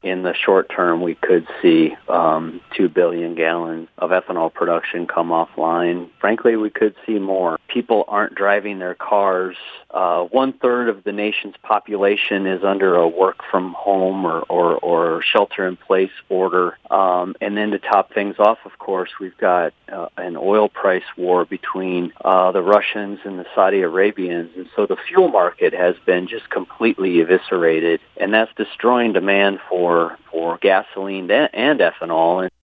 in the short term, we could see 2 billion gallons of ethanol production come offline. Frankly, we could see more. People aren't driving their cars. 1/3 of the nation's population is under a work-from-home or shelter-in-place order. And then to top things off, of course, we've got an oil price war between the Russians and the Saudi Arabians. And so the fuel market has been just completely eviscerated, and that's destroying demand for gasoline and ethanol.